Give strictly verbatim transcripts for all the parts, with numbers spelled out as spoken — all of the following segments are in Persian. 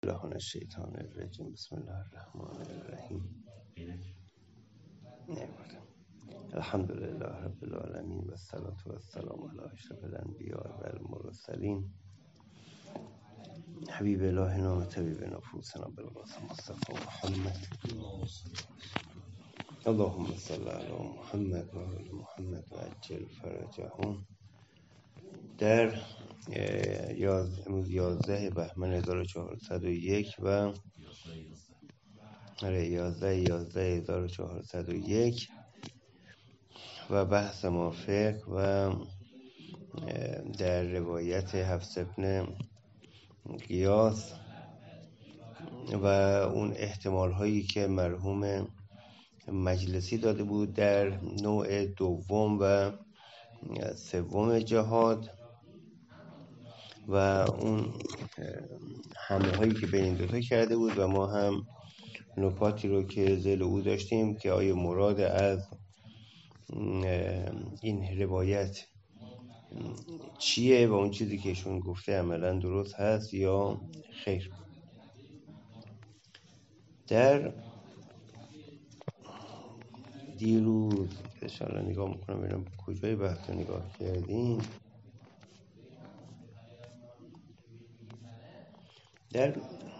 الله من الشیطان الرجیم. بسم الله الرحمن الرحیم. الحمد لله رب العالمین و الصلاة و السلام علی اشرف الانبیاء و المرسلین حبیب الهنا و طبیب نفوسنا بالقاسم مصطفی محمد. اللهم صل علی محمد و آل محمد و عجل فرجهم. در امروز یازده بهمن هزار و چهارصد و یک و یازده یازده هزار و چهارصد و یک و بحث ما فقه و در روایت حفص بن غیاث و اون احتمال هایی که مرحوم مجلسی داده بود در نوع دوم و سوم جهاد و اون حمله هایی که بین این دوتا کرده بود و ما هم نکاتی رو که ذیل او داشتیم که آیا مراد از این روایت چیه و اون چیزی که ایشون گفته عملا درست هست یا خیر. در دیروز انشاءالله نگاه میکنم ببینم کجای بحث رو نگاه کردیم. در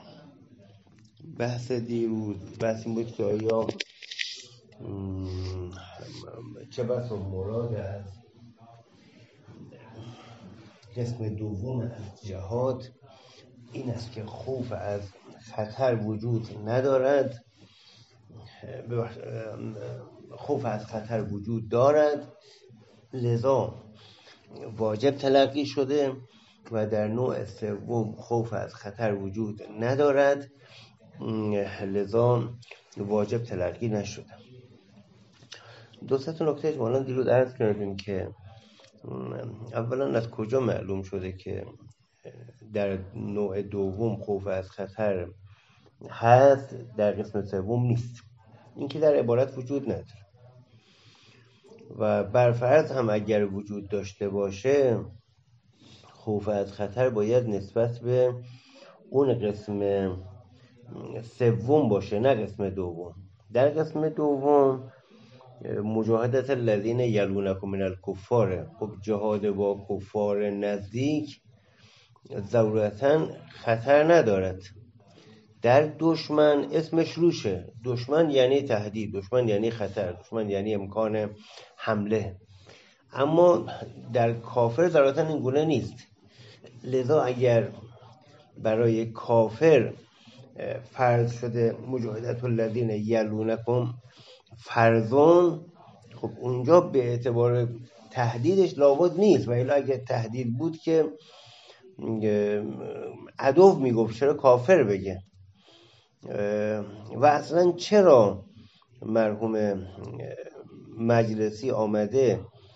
بحث دیروز بحث این بود که آیا چه بحث مراد از قسم دوم از جهاد این است که خوف از خطر وجود ندارد، خوف از خطر وجود دارد لذا واجب تلقی شده و در نوع سوم خوف از خطر وجود ندارد لذا واجب تلقی نشده. دو سه تا نکته اجمالاً دیروز عرض کردیم که اولا از کجا معلوم شده که در نوع دوم خوف از خطر هست در قسم سوم نیست، این که در عبارت وجود نداره و برفرض هم اگر وجود داشته باشه خوف از خطر باید نسبت به اون قسم سوم باشه نه قسم دوم. در قسم دوم مجاهدت الذین یلونکم من الکفار، خب جهاد با کفار نزدیک ضرورتاً خطر ندارد. در دشمن اسمش روشه، دشمن یعنی تهدید، دشمن یعنی خطر، دشمن یعنی امکان حمله، اما در کافر ضرورتاً این گونه نیست. لذا اگر برای کافر فرض شده مجاهدت الذین یلونکم فرضون، خب اونجا به اعتبار تهدیدش لابد نیست و الا اگر تهدید بود که عدو میگفت چرا کافر بگه. و اصلا چرا مرحوم مجلسی آمده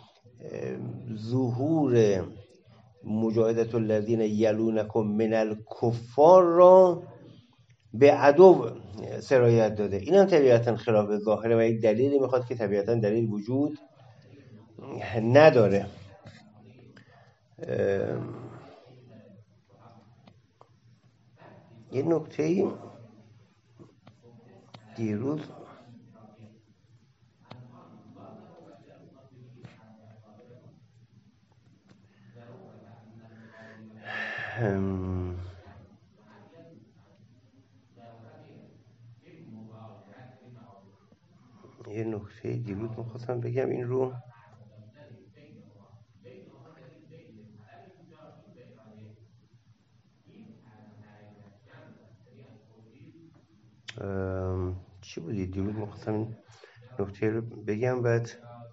ظهور مجاهدت الذین یلونکم من الکفار را به عدو سرایت داده؟ این هم طبیعتا خلاف ظاهره و یک دلیلی میخواد که طبیعتا دلیل وجود نداره. یه نکته دیروز هم یه نکته دیروز میخواستم بگم این رو چی بودی دیروز میخواستم این نکته رو بگم بعد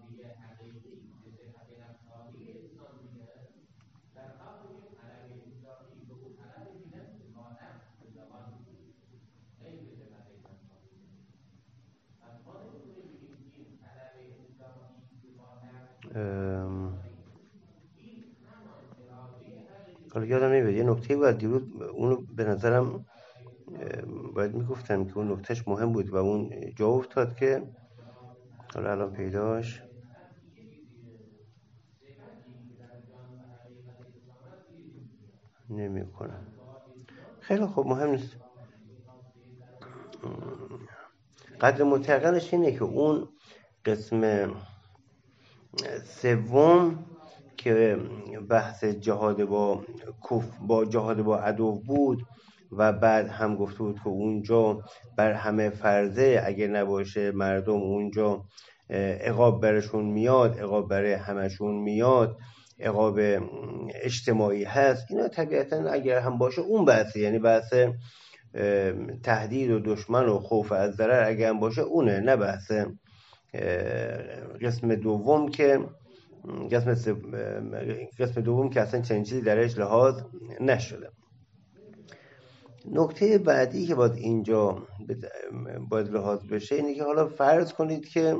حالا یادم نمیاد یه نکته بود دیروز اونو به نظرم باید میگفتم که اون نکتهش مهم بود و اون جا افتاد که حالا الان پیداش نمی کنم. خیلی خوب مهم نیست. قدر متقنش اینه که اون قسم سوم که بحث جهاد با کف با جهاد با عدو بود و بعد هم گفته بود که اونجا بر همه فرضه، اگر نباشه مردم اونجا عقاب برشون میاد، عقاب برای همشون میاد، عقاب اجتماعی هست. اینا طبیعتا اگر هم باشه اون بحثه، یعنی بحث تهدید و دشمن و خوف از ضرر اگر هم باشه اونه، نه بحث قسم دوم که قسم قسم دوم که اصلا چنین چیزی درش لحاظ نشده. نکته بعدی که باید اینجا باید لحاظ بشه اینه که حالا فرض کنید که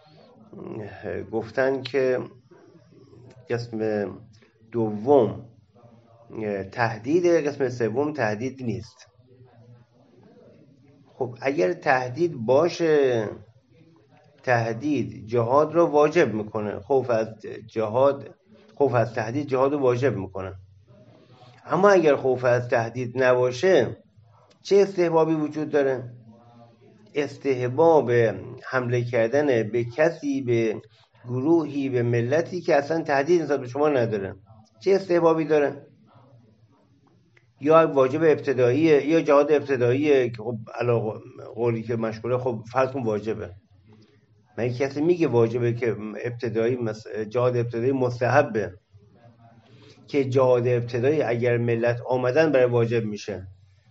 گفتن که قسم دوم تهدید، قسم سوم تهدید نیست. خب اگر تهدید باشه، تهدید جهاد رو واجب میکنه، خوف از جهاد خوف از تهدید جهاد رو واجب میکنه. اما اگر خوف از تهدید نباشه چه استحبابی وجود داره؟ استحباب حمله کردن به کسی، به گروهی، به ملتی که اصلا تهدید نسبت به شما نداره. چه استحبابی داره؟ یا واجب ابتداییه یا جهاد ابتداییه که خب علاوه قولی که مشغوله، خب فرض کن واجبه. من کسی میگه واجبه که ابتدایی مس... جهاد ابتدایی مستحبه، که جهاد ابتدایی اگر ملت آمدن برای واجب میشه،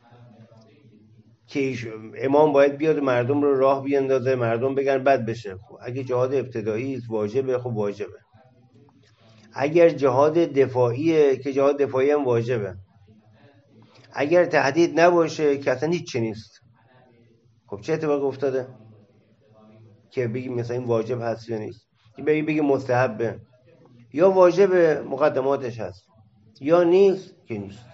که امام باید بیاد مردم رو راه بیندازه، مردم بگن بد بشه. خب اگه جهاد ابتدایی واجبه، خب واجبه. اگر جهاد دفاعیه که جهاد دفاعی هم واجبه. اگر تهدید نباشه که اصلا هیچ چی نیست. خب چه اتفاقی افتاده که بگیم مثلا این واجب هست یا نیست؟ بگی بگی مستحبه، یا واجب مقدماتش هست، یا نیست که نیست.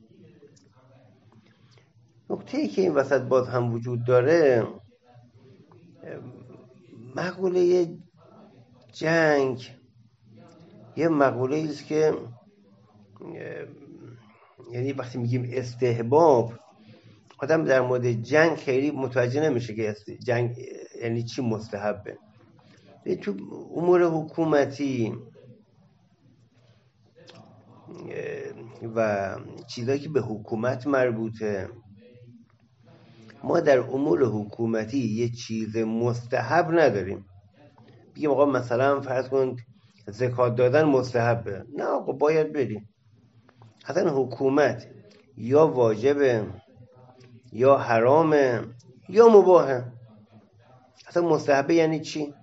نکته‌ای که این وسط باز هم وجود داره، مقوله جنگ یه مقوله ایست که یعنی وقتی میگیم استحباب، آدم در مورد جنگ خیلی متوجه نمیشه که جنگ یعنی چی مستحبه. تو امور حکومتی و چیزایی که به حکومت مربوطه، ما در امور حکومتی یه چیز مستحب نداریم. بگیم آقا مثلا فرض کن زکات دادن مستحبه، نه آقا باید بریم. اصلا حکومت یا واجبه یا حرامه یا مباهه. اصلا مستحبه یعنی چی؟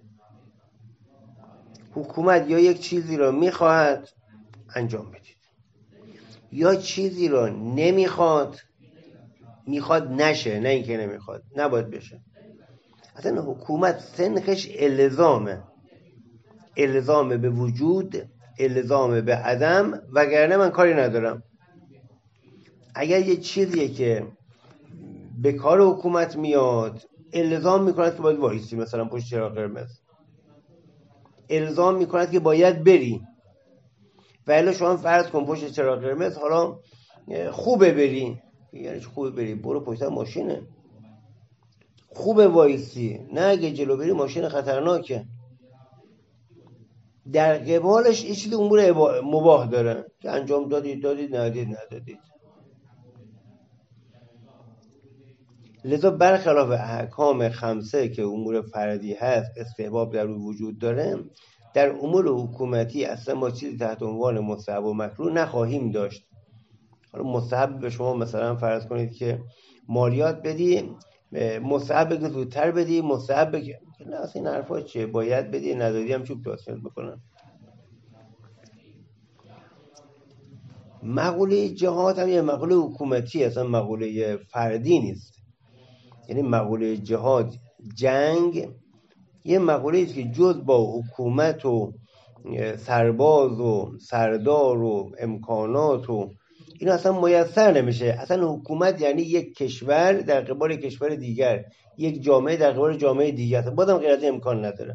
حکومت یا یک چیزی را میخواهد انجام بدید، یا چیزی را نمیخواد، میخواد نشه، نه اینکه نمیخواد نباید بشه. اصلا حکومت سنخش الزامه، الزامه به وجود، الزامه به عدم، وگرنه من کاری ندارم. اگر یه چیزیه که به کار حکومت میاد، الزام میکند که باید وایسی، مثلا پشت چراغ قرمز الزام میکند که باید بری، و الا شما فرض کن پشت چراغ قرمز حالا خوبه بری، یعنی خوبه بری برو پشت ماشینه، خوبه وایسی، نه اگه جلو بری ماشین خطرناکه. در قبالش یه چیز امور مباح داره که انجام دادید دادید ندادید ندادید. لذا برخلاف احکام خمسه که امور فردی هست استحباب در روی وجود داره، در امور حکومتی اصلا ما چیزی تحت عنوان مستحب و مکروه نخواهیم داشت. حالا مستحب به شما مثلا فرض کنید که مالیات بدی، مستحب بگید زودتر بدی، مستحب بگید نه اصلا این حرفا چیه، باید بدی، ندادی هم چوب داستان بکنن. مقوله جهاد هم یه مقوله حکومتی، اصلا مقوله فردی نیست. یعنی مقوله جهاد، جنگ، یه مقوله است که جز با حکومت و سرباز و سردار و امکانات و این اصلا میسر نمیشه. اصلا حکومت یعنی یک کشور در قبال کشور دیگر، یک جامعه در قبال جامعه دیگر، بازم غیر از امکان نداره.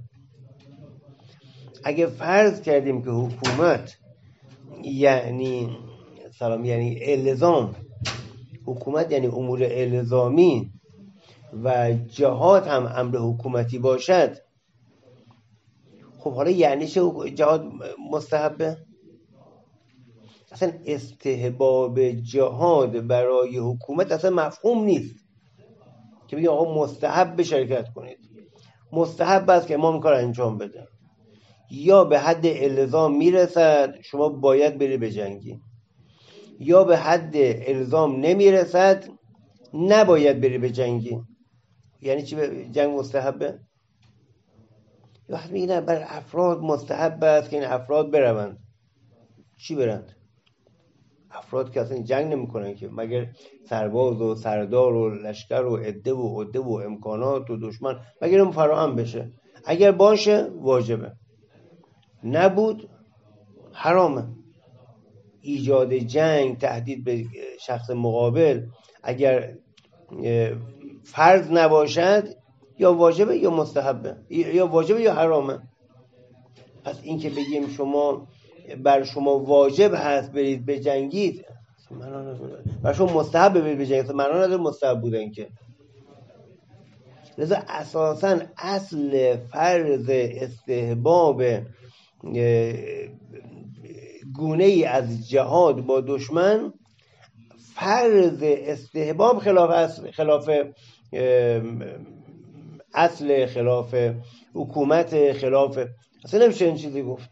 اگه فرض کردیم که حکومت یعنی سلام یعنی الزام، حکومت یعنی امور الزامی، و جهاد هم امر حکومتی باشد، خب حالا یعنی چه جهاد مستحبه؟ اصلا استحباب جهاد برای حکومت اصلا مفهوم نیست که بگیم آقا مستحب شرکت کنید. مستحب است که امام کار انجام بده، یا به حد الزام میرسد شما باید بری به جنگی، یا به حد الزام نمیرسد نباید بری به جنگی. یعنی چی جنگ مستحبه؟ وقتی میگن نه بر افراد مستحب است که این افراد بروند، چی برند؟ افراد که اصلا جنگ نمی کنن که، مگر سرباز و سردار و لشکر و عده و عده و امکانات و دشمن مگر اون فراهم بشه؟ اگر باشه واجبه، نبود حرامه. ایجاد جنگ، تهدید به شخص مقابل اگر فرض نباشد یا واجبه یا مستحبه، یا واجبه یا حرامه. پس این که بگیم شما بر شما واجب هست برید به جنگید، بر شما مستحب برید به جنگید، معنا نداره مستحب بودن که. لذا اساساً اصل فرض استحباب گونه ای از جهاد با دشمن، فرض استحباب خلاف اصل، خلاف اصل، خلاف حکومت، خلاف اصلا نمیشه این چیزی گفت.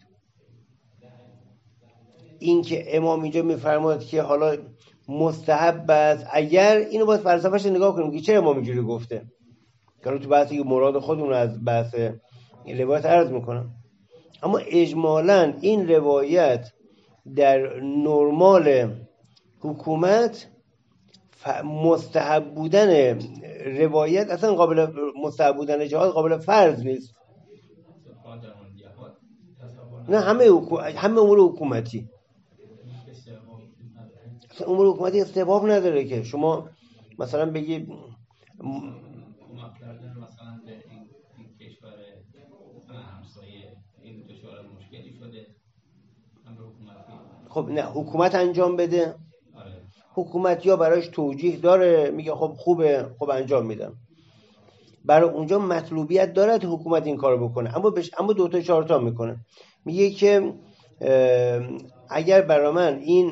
این که امام اینجا میفرماید که حالا مستحب است، اگر اینو باید فلسفه‌اش نگاه کنیم که چرا امام اینجوری گفته، که تو بحثی که مراد خودمون از بحث روایت عرض میکنم. اما اجمالاً این روایت در نرمال حکومت مستحب بودن روایت اصلا قابل مستحب بودن جهاد قابل فرض نیست. نه همه همه امور حکومتی، اصلا امور حکومتی استحباب نداره که شما مثلا بگید مثلا این کشور همسایه این دچار مشکلی شده امر حکومتی، خب نه حکومت انجام بده. حکومت یا براش توجیه داره میگه خب خوبه خب انجام میدم، برای اونجا مطلوبیت داره حکومت این کارو بکنه، اما بش... اما دو تا چهار تا میکنه. میگه که اگر برای من این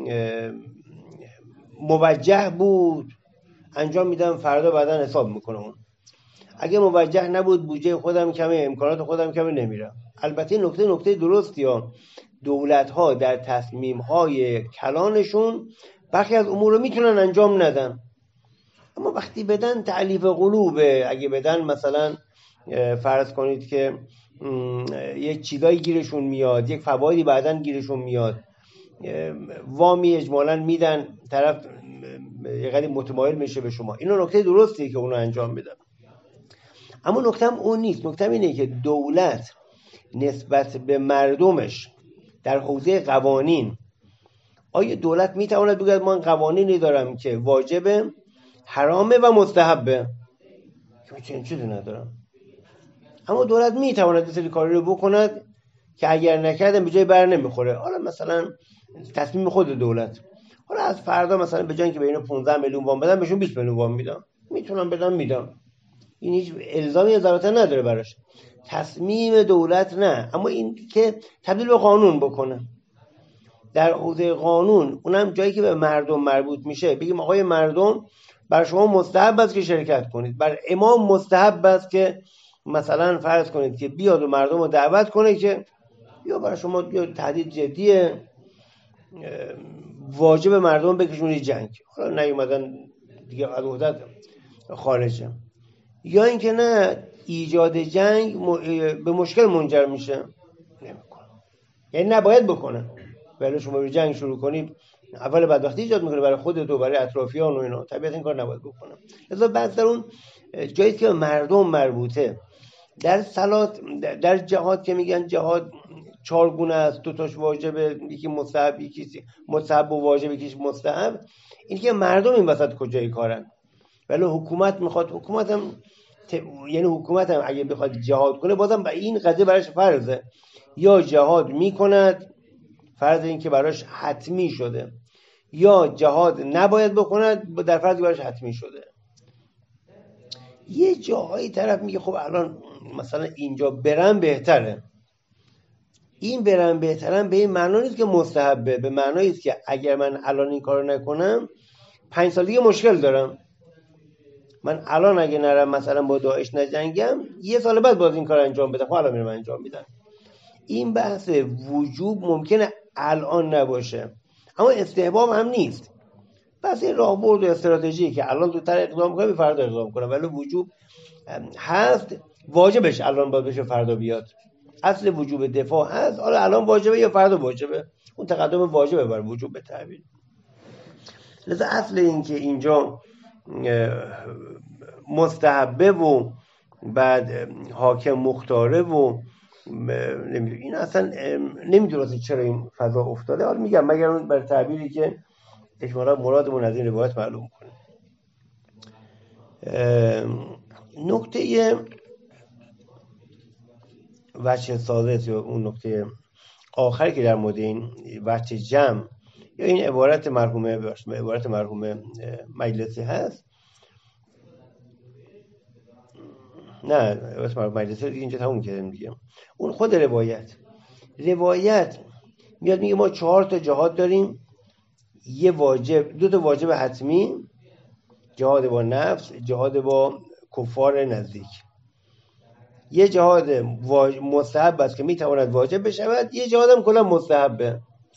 موجه بود انجام میدم، فردا بعدن حساب میکنم اون. اگه موجه نبود بودجه خودم کمه، امکانات خودم کمه، نمیرم. البته نکته نکته درستی ها، دولت ها در تصمیم های کلانشون برخی از امور رو میتونن انجام ندن، اما وقتی بدن تعلیف قلوبه. اگه بدن مثلا فرض کنید که یک چیزایی گیرشون میاد، یک فوایدی بعدن گیرشون میاد، وامی اجمالاً میدن، طرف یقدر متمایل میشه به شما، اینو نکته درستیه که اونو انجام میدن. اما نکته هم اون نیست. نکته اینه که دولت نسبت به مردمش در حوزه قوانین، آیا دولت میتواند بگه من قوانینی دارم که واجبه، حرامه و مستحبه؟ که چنین چیزی ندارم. اما دولت میتواند این سری کاری رو بکند که اگر نکردم به جای بر نمیخوره. حالا مثلا تصمیم خود دولت، حالا از فردا مثلا به جای اینکه به اینو پانزده میلیون وام بدم بهشون بیست میلیون وام میدم، میتونم بدم میدم، این هیچ الزامی ضرورت نداره براش، تصمیم دولت نه. اما این که تبدیل به قانون بکنه در حوزه قانون، اونم جایی که به مردم مربوط میشه، بگیم آقای مردم بر شما مستحب است که شرکت کنید، بر امام مستحب است که مثلا فرض کنید که بیاد و مردم رو دعوت کنه که یا برای شما تهدید جدیه، واجب مردم بکشونید جنگ، حالا نیومدن دیگه از وحدت خارجه. یا اینکه نه ایجاد جنگ به مشکل منجر میشه، نمیکنه، یعنی نباید بکنه. ولی شما به جنگ شروع کنید اول بدبختی ایجاد میکنه برای خودت و برای اطرافیان و اینا، طبیعتا این کار نباید بکنه. لذا بحث در اون جایی که مردم مربوطه، در صلات در جهاد که میگن جهاد چهار گونه است، دو تاش واجبه، یکی مستحب، یکی مستحب و واجب، یکیش مستحب. این که مردم این وسط کجای کارن. ولی حکومت میخواد، حکومت هم ت... یعنی حکومت هم اگه بخواد جهاد کنه بازم این قضیه براش فرضه، یا جهاد میکند، فرض این که براش حتمی شده، یا جهاد نباید بکند در فرضی براش حتمی شده. یه جاهایی طرف میگه خب الان مثلا اینجا برم بهتره. این برم بهترم به این معنا نیست که مستحبه، به معنایی است که اگر من الان این کارو نکنم پنج سال دیگه مشکل دارم. من الان اگه نرم مثلا با داعش نجنگم، یه سال بعد باز این کار انجام بدم، خب الان میرم انجام میدم. این بحث وجوب ممکنه الان نباشه، اما استحباب هم نیست. بس این راهبرد و استراتژی که الان زودتر اقدام کنم فردا اقدام کنم، ولی وجوب هست، واجبش الان باید بشه فردا بیاد. اصل وجوب دفاع هست، حالا الان واجبه یا فردا واجبه، اون تقدم واجبه بر وجوب به تعبیر. لذا اصل این که اینجا مستحبه و بعد حاکم مختاره و نمیدونم این اصلا نمیدونم چرا این فضا افتاده. حالا میگم مگر اون بر تعبیری که اجمالا مرادمون از این روایت معلوم کنه. نکته وجه سادس یا اون نکته آخری که در مورد این وجه جمع یا این عبارت مرحومه عبارت مرحومه مجلسی هست، نه عبارت مرحومه مجلسی دیگه اینجا تموم کردیم دیگه. اون خود روایت روایت میاد میگه ما چهار تا جهاد داریم، یه واجب، دو تا واجب حتمی، جهاد با نفس، جهاد با کفار نزدیک. یه جهاد مستحب است که میتواند واجب بشود، یه جهاد هم کلا مستحبه.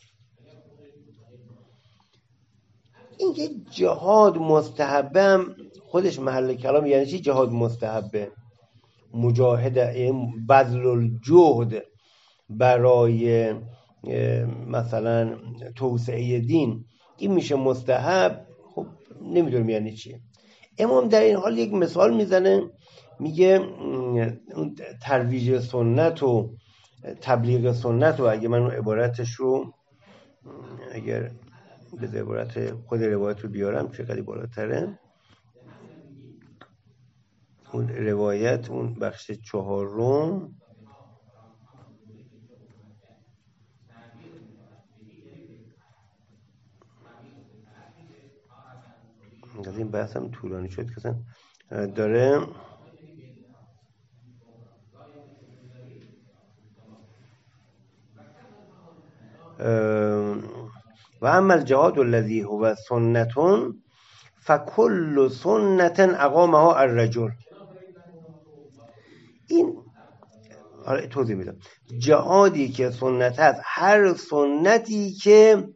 این که جهاد مستحبه هم خودش محل کلام، یعنی چی جهاد مستحبه؟ مجاهده، بذل الجهد برای مثلا توسعه دین، این میشه مستحب. خب نمیدونم یعنی چی. امام در این حال یک مثال میزنه، میگه ترویج سنت و تبلیغ سنت، و اگه من اون عبارتش رو اگر به عبارت خود روایت رو بیارم چقدر بالاتره، اون روایت اون بخش چهارم از این بحث هم طولانی شد که داره و اما الجهاد الذي هو سنة فكل سنة اقامها الرجل. این حالا توضیح میدم. جهادی که سنت هست، هر سنتی که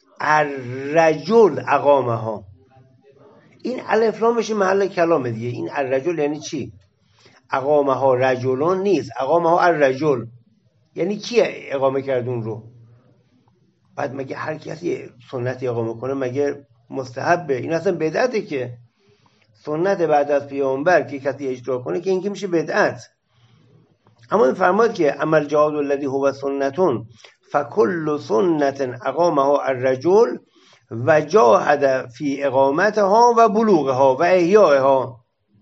الرجل اقامها، این الف لام بشه محل کلام دیگه. این الرجل یعنی چی؟ اقامها رجلون نیست، اقامها الرجل. یعنی کی اقامه کرد اون رو؟ بعد مگه هر کسی سنتی اقامه کنه مگه مستحبه؟ این اصلا بدعته که سنت بعد از پیامبر که کسی اجرا کنه که این که میشه بدعت. اما این فرماد که عمل جهاد الذی هو سنتون فکل سنت اقامها الرجل و جاهد فی اقامتها و بلوغها و احیائها.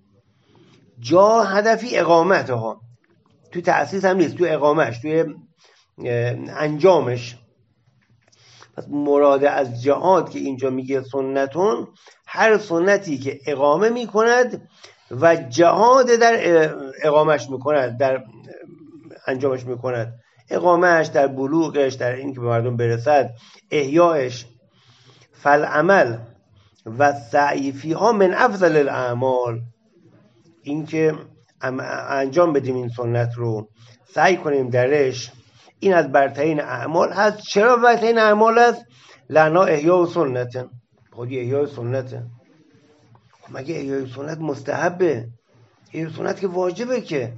جاهد فی اقامتها، تو تأسیس هم نیست، تو اقامش، توی انجامش. پس مراد از جهاد که اینجا میگه سنتون، هر سنتی که اقامه میکند و جهاد در اقامش میکند، در انجامش میکند، اقامش، در بلوغش، در این که به مردم برسد، احیائش. فالعمل و سعی فیها من افضل الاعمال. این که انجام بدیم این سنت رو، سعی کنیم درش، این از برترین اعمال هست. چرا برترین اعمال هست؟ لنا احیاء و سنت، خودی احیاء سنت. مگه احیاء سنت مستحبه؟ احیاء سنت که واجبه، که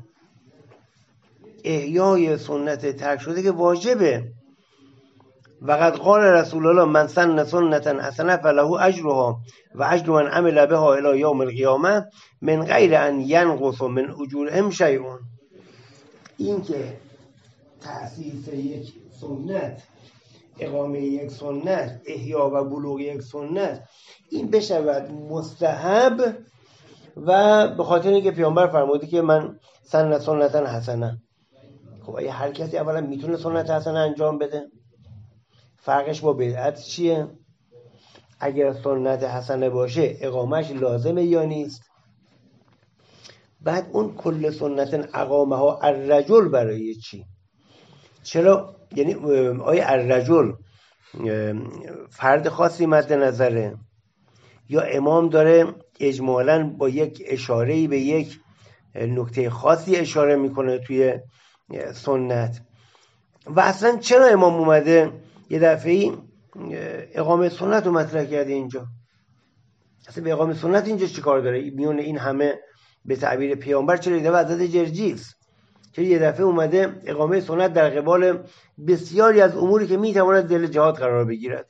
احیاء سنت ترک شده که واجبه. وقد قال رسول الله من سن سنة حسنة فله اجرها و اجر من عمل بها الى یوم القیامه من غیر ان ینقص من اجورهم شیء. این که تأسیس یک سنت، اقامه یک سنت، احیا و بلوغ یک سنت، این بشود مستحب، و به خاطر اینکه پیامبر فرموده که من سن سنتا حسنه. خب اگه هر کسی اولا میتونه سنت حسنه انجام بده، فرقش با بدعت چیه؟ اگر سنت حسنه باشه اقامش لازمه یا نیست؟ بعد اون کل سنت اقامه ها الرجل برای چی؟ چرا؟ یعنی آیا الرجل فرد خاصی مد نظره یا امام داره اجمالاً با یک اشاره‌ای به یک نکته خاصی اشاره میکنه توی سنت؟ و اصلا چرا امام اومده یه دفعه اقامه سنت رو مطرح کرده اینجا؟ اصلا به اقامه سنت اینجا چی کار داره؟ میونه این همه به تعبیر پیامبر چرا یه دفعه حضرت جرجیس چرا یه دفعه اومده اقامه سنت در قبال بسیاری از اموری که میتواند دل جهاد قرار بگیرد؟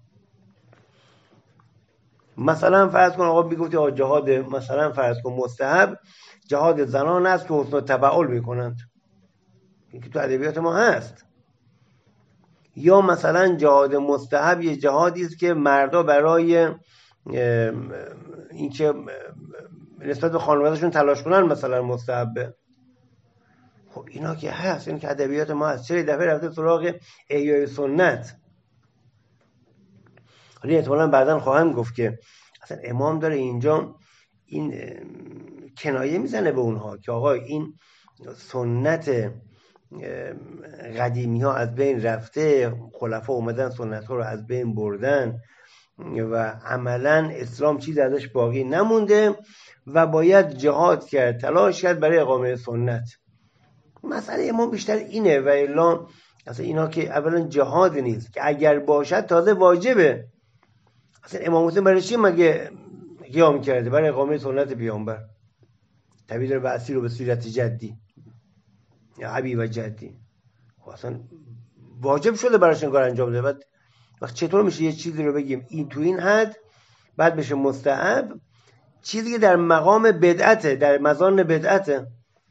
مثلا فرض کن آقا میگفتی آقا جهاد مثلا فرض کن مستحب جهاد زنان است که حسن تبعل میکنند، این که تو ادبیات ما هست. یا مثلا جهاد مستحب یه جهادی است که مردا برای اینکه نسبت به خانوادهشون تلاش کنن مثلا مستحبه. خب اینا که هست، این که ادبیات ما هست، چرا دفعه رفته سراغ احیای سنت؟ حالا احتمالاً بعداً خواهم گفت که اصلا امام داره اینجا این کنایه میزنه به اونها که آقا این سنت قدیمی ها از بین رفته، خلفا اومدن سنت ها رو از بین بردن و عملاً اسلام چیز ازش باقی نمونده و باید جهاد کرد، تلاش کرد برای اقامه سنت. مسئله امام بیشتر اینه و الا اصلا اینا که اولا جهاد نیست که اگر باشد تازه واجبه. اصلا امام حسین برای چی مگه قیام کرده؟ برای اقامه سنت پیامبر، تبدیل به اصیل و به سیرت جدی یا ابی و جدی. اصلا واجب شده براش این کار انجام بده. بعد وقت چطور میشه یه چیزی رو بگیم این تو این حد بعد بشه مستحب، چیزی که در مقام بدعته، در مزان بدعته؟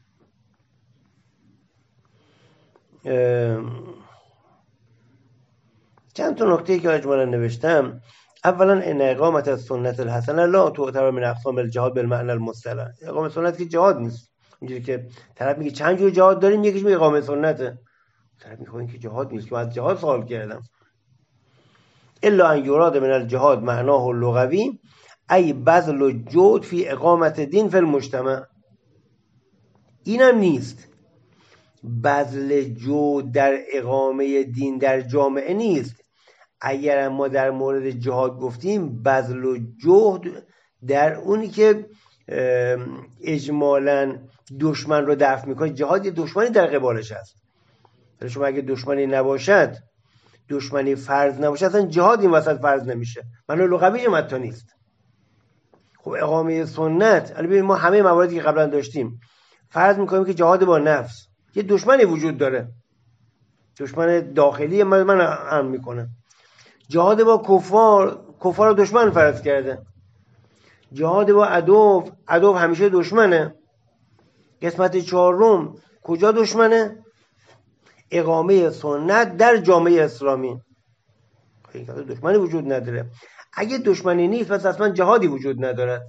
چند تا نکته که اجمالا نوشتم. اولا ان اقامت السنت الحسنه لا تعتبر من اقسام الجهاد بالمعنى المصطلح. اقامه سنت که جهاد نیست. اینجوری که طرف میگه چند جور جهاد داریم، یکیش میگه اقامه سنته، طرف میگه این که جهاد نیست، که از جهاد سوال کردم. الا ان یراد من الجهاد معناه اللغوی ای بذل الجهد فی اقامت دین فی المجتمع. اینم نیست، بذل جهد در اقامه دین در جامعه نیست. اگر ما در مورد جهاد گفتیم بذل و جهد در اونی که اجمالاً دشمن رو دفع میکنه. جهاد یه دشمنی در قبالش هست، ولی شما اگه دشمنی نباشد، دشمنی فرض نباشه، اصلا جهاد این وسط فرض نمیشه، معنی لغویش هم حتی نیست. خب اقامه سنت، البته ما همه مواردی که قبلا داشتیم فرض میکنیم که جهاد با نفس، یه دشمنی وجود داره، دشمن داخلی من من هم میکنه. جهاد با کفار، کفار رو دشمن فرض کرده. جهاد با عدو، عدو همیشه دشمنه. قسمت چهارم کجا دشمنه؟ اقامه سنت در جامعه اسلامی. این که دشمنی وجود نداره. اگه دشمنی نیست پس اصلا جهادی وجود ندارد،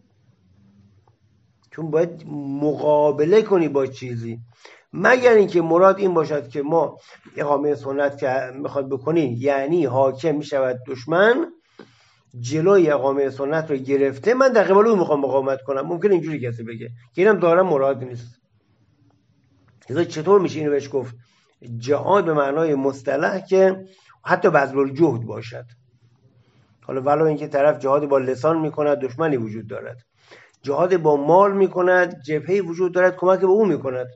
چون باید مقابله کنی با چیزی. مگر اینکه مراد این باشد که ما اقامه سنت که میخواد بکنی یعنی حاکم میشود دشمن، جلوی اقامه سنت رو گرفته، من در قبال اون میخوام مقاومت کنم. ممکن اینجوری کسی بگه که اینم دارم مراد نیست. لذا چطور میشه اینو بهش گفت جهاد به معنای مصطلح که حتی بذل الجهد باشد؟ حالا ولو اینکه طرف جهاد با لسان میکند دشمنی وجود دارد، جهاد با مال میکند جبهه‌ای وجود دارد کمک به اون میکند،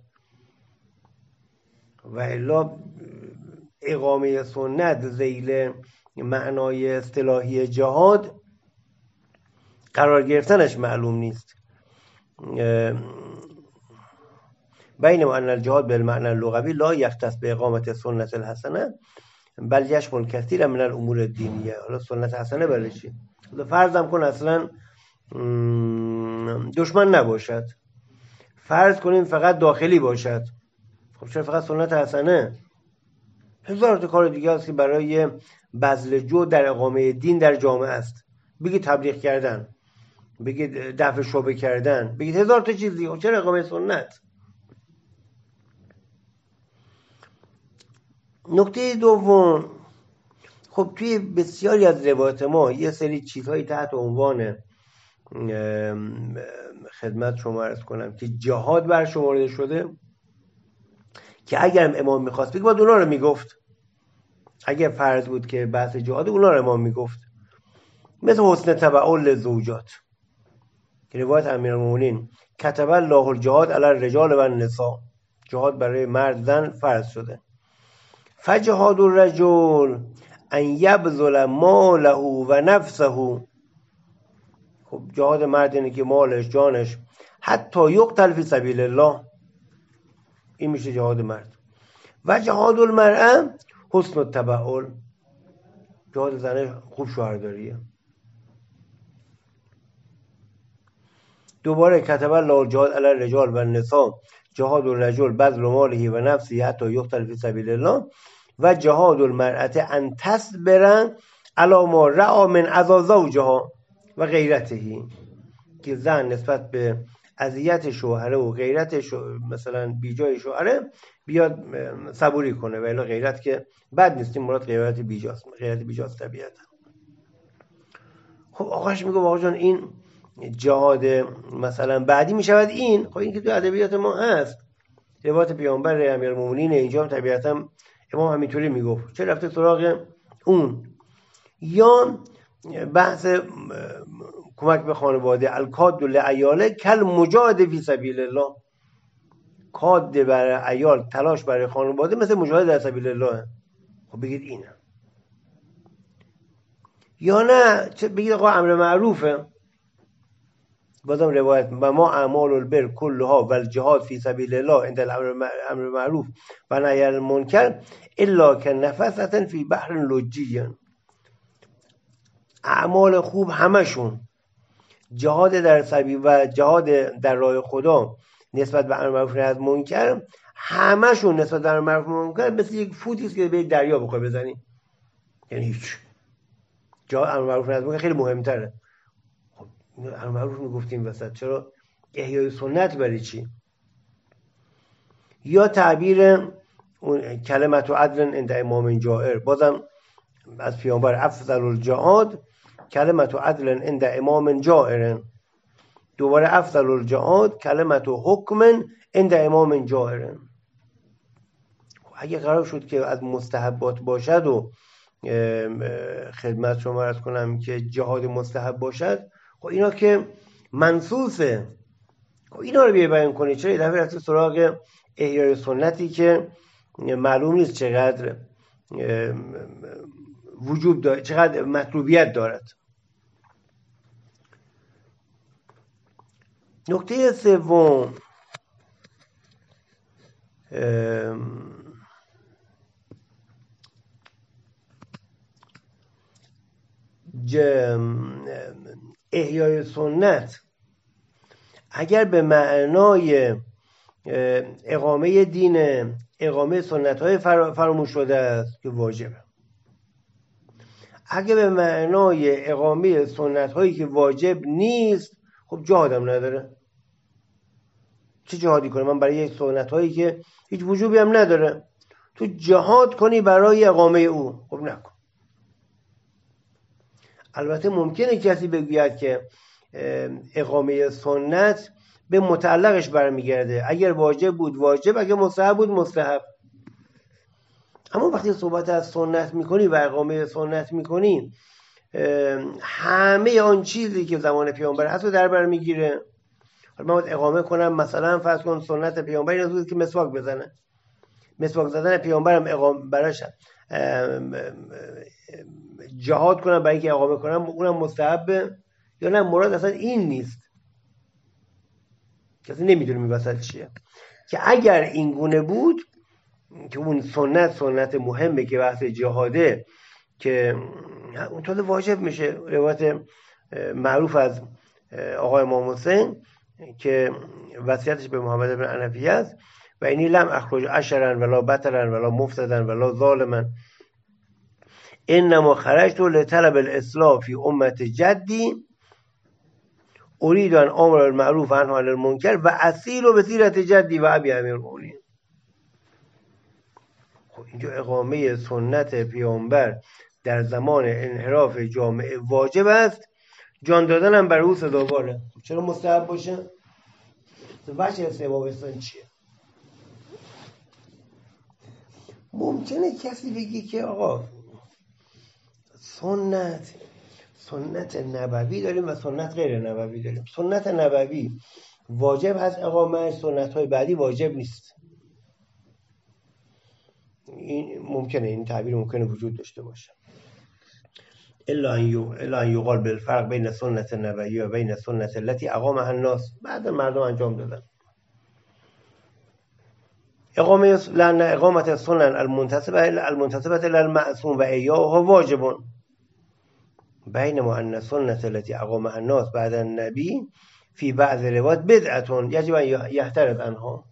و الا اقامه سنت ذیل معنای اصطلاحی جهاد قرار گرفتنش معلوم نیست. بینما ان الجهاد بالمعنى اللغوی لا یختص به اقامت سنت الحسنه بل یشمل کثیر من الامور الدینیه. حالا سنت حسنه برای چی؟ فرضم کن اصلا دشمن نباشد، فرض کنیم فقط داخلی باشد، خب چرا فقط سنت حسنه؟ هزار تا کار دیگه است که برای بذل جهد در اقامه دین در جامعه است. بگید تبلیغ کردن، بگید دفع شبهه کردن، بگید هزار تا چیز دیگه. چرا اقامه سنت؟ نکته دوم، خب توی بسیاری از روایات ما یه سری چیزهایی تحت عنوان خدمت شما عرض کنم که جهاد برشمرده شده که اگر امام میخواست بگه باید اونا رو میگفت. اگر فرض بود که بحث جهاد، اونا رو امام میگفت. مثل حسن تبعل للزوجات که روایت امیرالمومنین کتب الله الجهاد علی الرجال و النساء، جهاد برای مرد زن فرض شده. فجهاد الرجل ان یبذل ماله و نفسه، خب جهاد مرد اینه که مالش جانش حتی یقتل فی سبیل الله، این میشه جهاد مرد. و جهاد المرأه حسن التبعل، جهاد زنه خوب شوهرداریه. دوباره کتب الله الجهاد علی الرجال و النساء جهاد الرجل بذل ماله و نفسه حتی یقتل فی سبیل الله و جهاد المرأة ان تصبر علی ما رأى من اذی زوجها و غیرته، که زن نسبت به اذیت شوهره و غیرت شو... مثلا بیجای شوهره بیاد صبوری کنه، و الا غیرت که بد نیست، مراد غیرت بیجاست، غیرت بیجاست طبیعتا. خب آقاش میگه آقا جان این جهاد مثلا بعدی میشود این، خب این که تو ادبیات ما هست، روایت پیامبر امیرالمومنین، اینجا هم طبیعتا امام همینطوری میگفت، چه رفته سراغ اون. یا بحث کمک به خانواده، الکاد لعیاله کل مجاهد فی سبیل الله، کاد برای عیال، تلاش برای خانواده مثل مجاهد در سبیل الله. خب بگید اینه. یا نه چه بگید آقا امر معروفه، بازم روایت و ما اعمال البر کلها و الجهاد فی سبیل الله عند الامر معروف و نهی عن المنکر الا کنفسة فی بحر لجی، اعمال خوب همشون، جهاد در سبیل و جهاد در راه خدا نسبت به امر معروف نهی از منکر، همشون نسبت به امر معروف منکر مثل یک فوتی است که به یک دریا بخوای بزنی، یعنی هیچ. جهاد امر معروف نهی از منکر خیلی مهمتره. خب امر معروف میگفتیم وسط، چرا احیای سنت برای چی؟ یا تعبیر اون کلمت و عدل عند امام جائر، بازم از پیامبر افضل الجهاد کلمت و عدل عند امام جائر، دوباره افضل الجهاد کلمت و حکم عند امام جائر. اگه قرار شد که از مستحبات باشد و خدمت شما عرض کنم که جهاد مستحب باشد، خب اینا که منصوصه، خب اینا رو بیان کنید. چرا یه دفعه رفت سراغ احیای سنتی که معلوم نیست چقدر وجوب داره، چقدر مطلوبیت دارد. نکته سوم، احیای سنت اگر به معنای اقامه دین، اقامه سنت های فراموش شده است که واجبه، اگر به معنای اقامه سنت هایی که واجب نیست، خب جهادم نداره. چه جهادی کنه من برای یک سنت هایی که هیچ وجوبی هم نداره؟ تو جهاد کنی برای اقامه او، خب نکن. البته ممکنه کسی بگوید که اقامه سنت به متعلقش برمیگرده، اگر واجب بود واجب، اگر مستحب بود مستحب. اما وقتی صحبت از سنت میکنی و اقامه سنت میکنی، همه آن چیزی که زمان پیامبر هست رو در بر میگیره. من باید اقامه کنم، مثلا فرض کن سنت پیامبر این بود که مسواک بزنه، مسواک زدن پیامبرم اقامه براش جهاد کنم برای اینکه اقامه کنم، اونم مستحبه. یا نه مراد اصلا این نیست، کسی نمیدونه میوسط چیه. که اگر این گونه بود که اون سنت سنت مهمه که بحث جهاده، که اون تازه واجب میشه. روایت معروف از آقای امام حسین که وصیتش به محمد بن حنفی است، و اینی لم اخرج اشرا ولا بطرا ولا مفسدا ولا ظالما انما خرجت لطلب الاصلاح فی امت جدی اريد ان امر المعروف و انهی عن المنکر و اصیل به سیرت جدی و ابی امیرالمومنین. خب اینجا اقامه سنت پیامبر در زمان انحراف جامعه واجب است، جان دادن هم بر او سزاواره. چرا مستحب باشه؟ وجه استحباب احسان چیه؟ ممکنه کسی بگه که آقا سنت سنت نبوی داریم و سنت غیر نبوی داریم. سنت نبوی واجب هست اقامهش، سنت های بعدی واجب نیست. این ممکنه، این تعبیر ممکنه وجود داشته باشه. الا ان یقال بالفرق بین سنت نبوی و بین سنت التي اقامها الناس، بعد مردم انجام دادن. اقامه لان اقامت السنن المنتسبه المنتسبه الى المعصوم و احیاؤها واجب، بینما ان سنت التي اقامها الناس بعد النبی فی بعض روایات بدعه یجب ان یحترز عنها.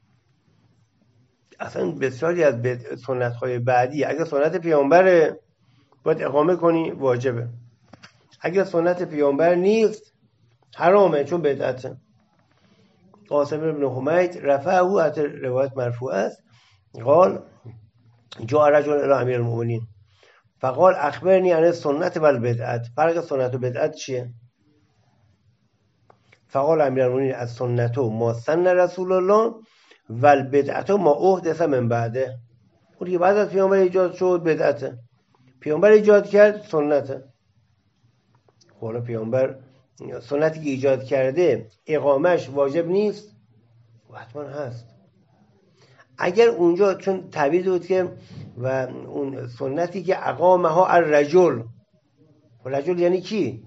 اصلا بسیاری از سنت های بعدی اگه سنت پیامبره باید اقامه کنی، واجبه. اگه سنت پیامبر نیست حرامه، چون بدعته. قاسم بن حمید رفعه، حتی روایت مرفوع است، قال جاء رجل الی امیر المؤمنین فقال اخبرنی عن السنت و البدعت. فرق سنت و بدعت چیه؟ فقال امیر المؤمنین السنت ما سن رسول الله و البدعت ما احدث من بعده. اون که بعد از پیامبر ایجاد شد بدعته، پیامبر ایجاد کرد سنته. حالا پیامبر سنتی که ایجاد کرده اقامهش واجب نیست؟ حتما هست. اگر اونجا چون تعبیر بود که و اون سنتی که اقامه ها الرجل، رجل یعنی کی؟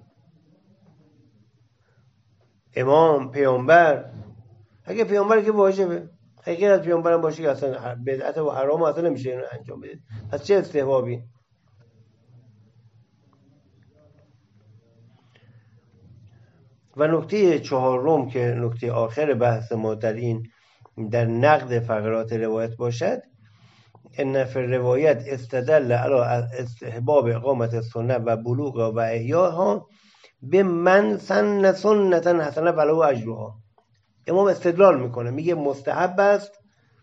امام، پیامبر. اگه پیامبر که واجبه، اگه از پیامبر هم باشه که اصلا بدعت و حرام اصلا نمیشه اینو انجام بده، پس چه استحبابی؟ و نکته چهارم که نکته آخر بحث ما در این در نقد فقرات روایت باشد، ان فی الروایت استدل علی استحباب اقامت السنه و بلوغ و احیاها به من سن سنتا حسنه فله اجرها. امام استدلال میکنه، میگه مستحب است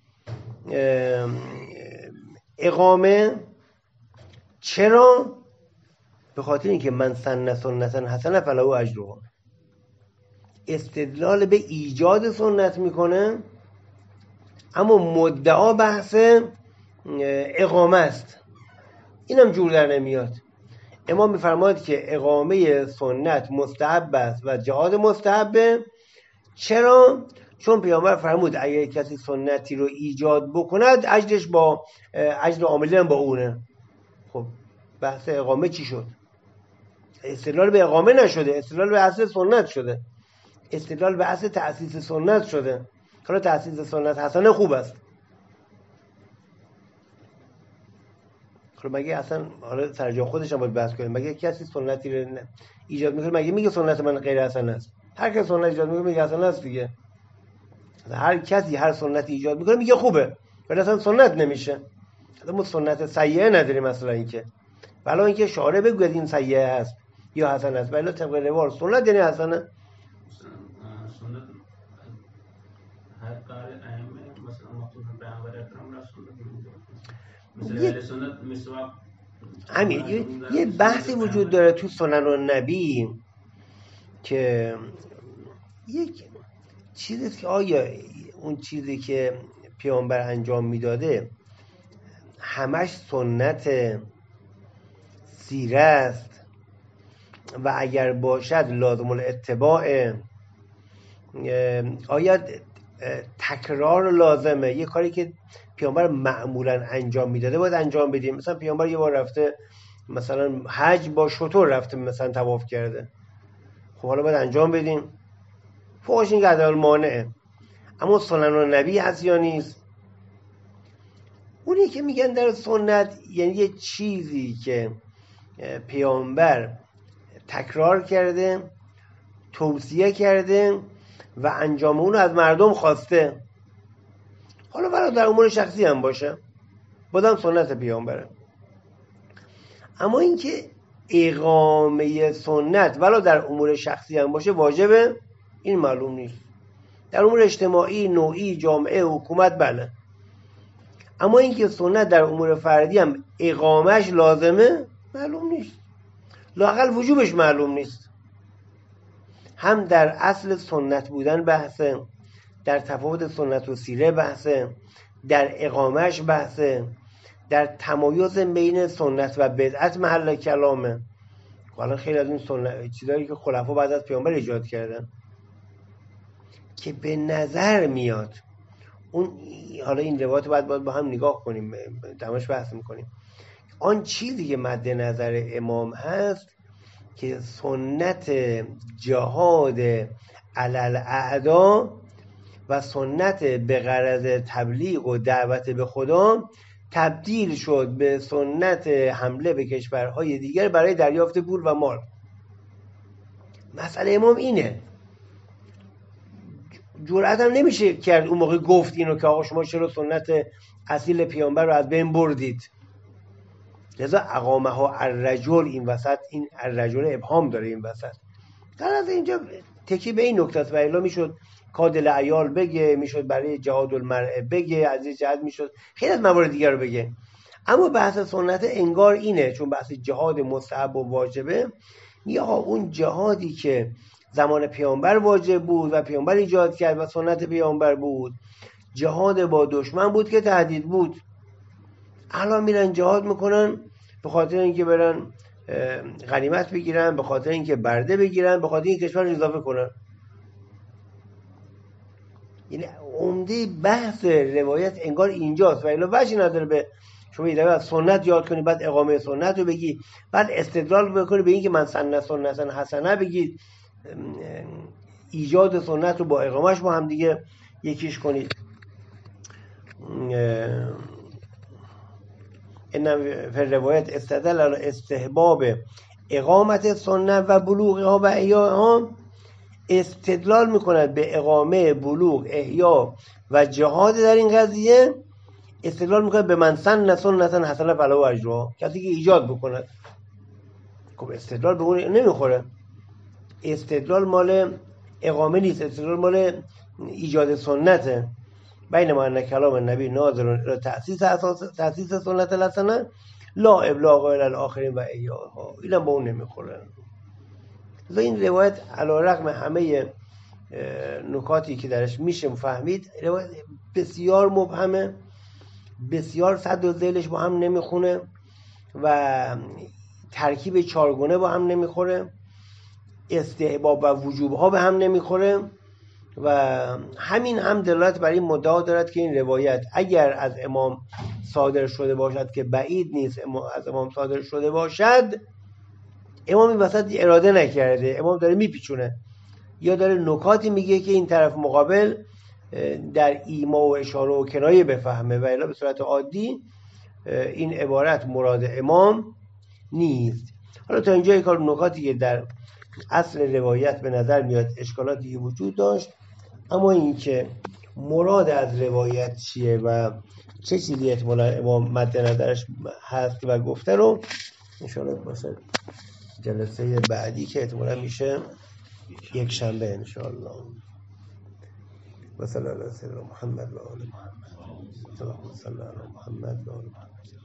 اقامه. چرا؟ به خاطر اینکه من سن سنتا حسنه فله اجرها. استدلال به ایجاد سنت میکنه، اما مدعا بحث اقامه است. اینم جور در نمیاد. امام میفرماید که اقامه سنت مستحب است و جهاد مستحبه. چرا؟ چون پیامبر فرمود اگر کسی سنتی رو ایجاد بکند اجرش با اجر عاملین با اونه. خب بحث اقامه چی شد؟ استدلال به اقامه نشده، استدلال به اصل سنت شده، استدلال به اصل تأسیس سنت شده. حالا تأسیس سنت حسنه خوب است. خب مگه اصلا حالا سر جای خودش هم باید بحث کنیم، مگه کسی سنتی رو ایجاد میکنه مگه میگه سنت من غیر حسن است؟ هر کس سنت ایجاد میکنه میگه حسن است دیگه. هر کسی هر سنتی ایجاد میکنه میگه خوبه، ولی اصلا سنت نمیشه. ما سنت سیئه نداریم اصلا. اینکه ولی اینکه شارع بگه این سیئه است یا حسن است، ولی طبق روال سنت یعنی حسنه. سنت هر کار ائمه مثلا مخصوصا پیامبر اکرم را سنت مثلا سنت مسواک. همین یه بحثی وجود داره تو سنن النبی که یک چیزی که آیا اون چیزی که پیامبر انجام میداده همش سنت سیره است و اگر باشد لازم الاتباع، آیا تکرار لازمه؟ یه کاری که پیامبر معمولا انجام میداده باید انجام بدیم. مثلا پیامبر یه بار رفته مثلا حج با شتر رفته مثلا طواف کرده، خب حالا باید انجام بدیم. فوقش این قدر مانعه. اما سنن النبی هست یا نیست؟ اونی که میگن در سنت یعنی یه چیزی که پیامبر تکرار کرده، توصیه کرده و انجام اون از مردم خواسته. حالا ولو در امور شخصی هم باشه بازم سنت پیامبره. اما اینکه اقامه سنت ولو در امور شخصی هم باشه واجبه، این معلوم نیست. در امور اجتماعی، نوعی، جامعه، حکومت بله. اما اینکه سنت در امور فردی هم اقامهش لازمه معلوم نیست. لااقل وجوبش معلوم نیست. هم در اصل سنت بودن بحثه، در تفاوت سنت و سیره بحثه، در اقامهش بحثه، در تمایز بین سنت و بدعت محل کلامه. حالا خیلی از این سنت چیزایی که خلفا بعد از پیامبر ایجاد کردن که به نظر میاد اون، حالا این روایت باید باید با هم نگاه کنیم، دمش بحث میکنیم، آن چیزی که مد نظر امام هست که سنت جهاد علی الاعدا و سنت به غرض تبلیغ و دعوت به خدا تبدیل شد به سنت حمله به کشورهای دیگر برای دریافت پول و مال. مسئله امام اینه، جرأت هم نمیشه کرد اون موقع گفت اینو که آقا شما چرا سنت اصیل پیامبر رو از بین بردید. لذا اقامه ها الرجل این وسط، این الرجل ابهام داره این وسط. در از اینجا تکی به این نکته است و الا میشد کادل عیال بگه، میشد برای جهاد المرء بگه، از این جهت میشد خیلی از موارد دیگر رو بگه. اما بحث سنت انگار اینه، چون بحث جهاد مستحب و واجبه، میگه آقا اون جهادی که زمان پیامبر واجب بود و پیامبر ایجاد کرد و سنت پیامبر بود، جهاد با دشمن بود که تهدید بود. الان میرن جهاد میکنن به خاطر اینکه برن غنیمت بگیرن، به خاطر اینکه برده بگیرن، به خاطر اینکه کشور رو اضافه کنن. یعنی عمده بحث روایت انگار اینجاست و الا وجهی نداره به شما یه از سنت یاد کنی بعد اقامه سنت رو بگی، بعد استدلال بکنی به اینکه من سنت سنت حسنه بگید، ایجاد سنت رو با اقامهش با هم دیگه یکیش کنید. این فی روایت استدل علی استحباب اقامت سنت و بلوغها و احیاها، استدلال میکند به اقامه، بلوغ، احیا و جهاد در این قضیه. استدلال میکند به من سن سنتا حسنه فله اجرها، کسی که ایجاد بکند. خب استدلال به اون نمیخوره، استدلال مال اقامه نیست، استدلال مال ایجاد سنته. بینما ان کلام النبی ناظر تأسیس اساس تأسیس سنت الحسنه لا ابلاغ الی الاخرین و احیاها، اینم با اون نمیخوره. و این روایت علی رغم همه نکاتی که درش میشه فهمید، روایت بسیار مبهمه، بسیار صد و ذیلش با هم نمیخونه و ترکیب چارگونه با هم نمیخوره، استحباب و وجوب ها به هم نمیخوره و همین هم دلالت بر این مدعا دارد که این روایت اگر از امام صادر شده باشد که بعید نیست از امام صادر شده باشد، امام این وسط اراده نکرده، امام داره میپیچونه یا داره نکاتی میگه که این طرف مقابل در ایما و اشاره و کنایه بفهمه و الا به صورت عادی این عبارت مراد امام نیست. حالا تا اینجا یک کار نکاتی که در اصل روایت به نظر میاد اشکالاتی وجود داشت، اما این که مراد از روایت چیه و چه چیزی احتمالا امام مد نظرش هست و گفته رو انشاءالله باشه جلسه بعدی که احتمالا میشه یک شنبه انشاءالله. و صلی الله علیه و محمد و آل محمد. اللهم صل علی محمد و آل محمد.